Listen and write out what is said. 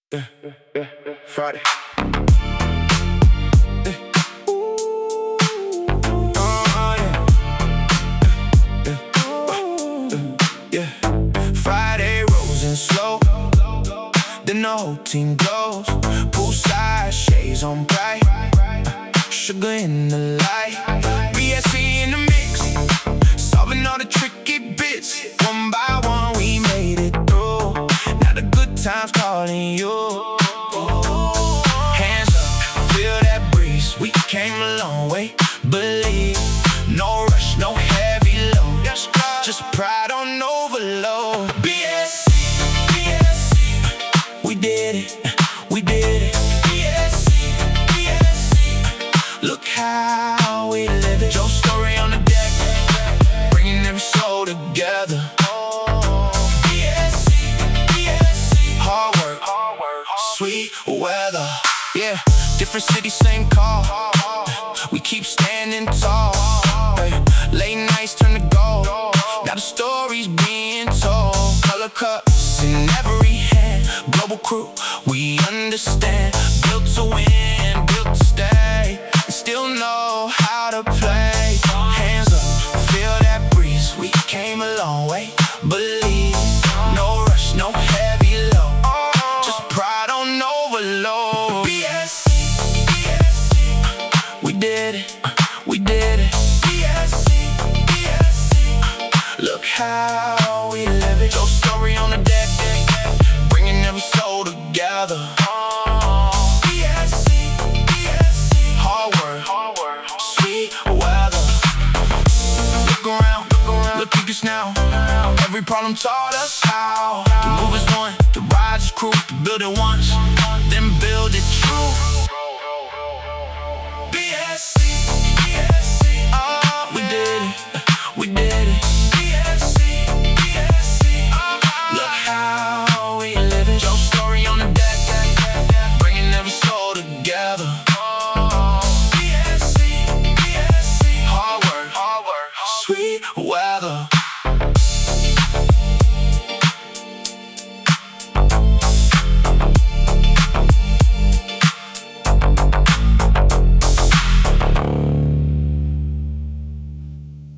Friday. Yeah. Friday rolls in slow, then the whole team goes. Poolside, shades on bright, sugar in the light, BSC in the mix, solving all the tricky bits. One by one we made it through. Now the good times calling you. Hands up, feel that breeze. We came a long way, believe. No rush, no heavy load, just pride on overload. BSC, BSC, we did it, we did it. BSC, BSC, look how we live it. Joe Story on the deck, bringing every soul together. BSC, BSC, hard work, sweet weather. Yeah, different city, same call. We keep standing tall. Late nights turn to gold. Now the story's being told. Color cups in every hand. Global crew, we understand. Built to win, built to stay, and still know how to play. Hands up, feel that breeze. We came a long way, believe. No rush, no heavy load, just pride on overload. BSC, BSC, we did it, we did it. Look how we live it. Joe Story on the deck, bringing every soul together. BSC, BSC, hard work, sweet weather. Look around, look at us now. Every problem taught us how to move as one, to rise as crew, to build it once, then build it true.